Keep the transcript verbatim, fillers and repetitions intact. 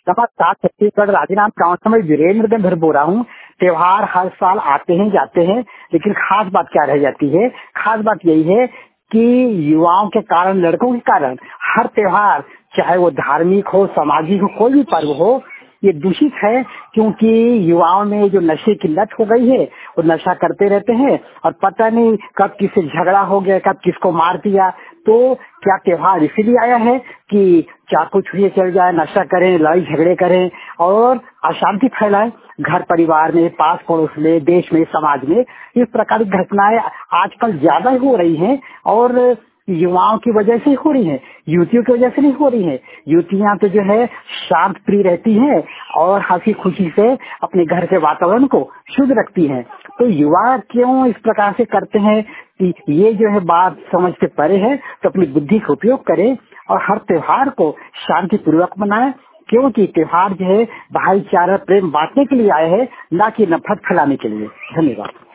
नमस्कार, छत्तीसगढ़ राजीनाम गांव से मैं वीरेंद्र गंधर बोल रहा हूँ। त्योहार हर साल आते हैं जाते हैं, लेकिन खास बात क्या रह जाती है? खास बात यही है कि युवाओं के कारण, लड़कों के कारण हर त्योहार, चाहे वो धार्मिक हो, सामाजिक हो, कोई भी पर्व हो, ये दूषित है। क्योंकि युवाओं में जो नशे की लत हो गई है, वो नशा करते रहते हैं और पता नहीं कब किससे झगड़ा हो गया, कब किसको मार दिया। तो क्या त्योहार इसीलिए आया है कि चाकू छुरी चल जाए, नशा करें, लड़ाई झगड़े करें और अशांति फैलाएं घर परिवार में, पास पड़ोस में, देश में, समाज में। इस प्रकार की घटनाएं आजकल ज्यादा हो रही हैं और युवाओं की वजह से हो रही हैं, युवतियों की वजह से नहीं हो रही हैं। युवतियां तो जो है शांत प्रिय रहती हैं और हंसी खुशी से अपने घर के वातावरण को शुद्ध रखती हैं। तो युवा क्यों इस प्रकार से करते हैं कि ये जो है बात समझ से परे है। तो अपनी बुद्धि का उपयोग करें और हर त्योहार को शांति पूर्वक मनाएं, क्योंकि त्योहार जो है भाईचारा प्रेम बांटने के लिए आए हैं, ना कि नफरत फैलाने के लिए। धन्यवाद।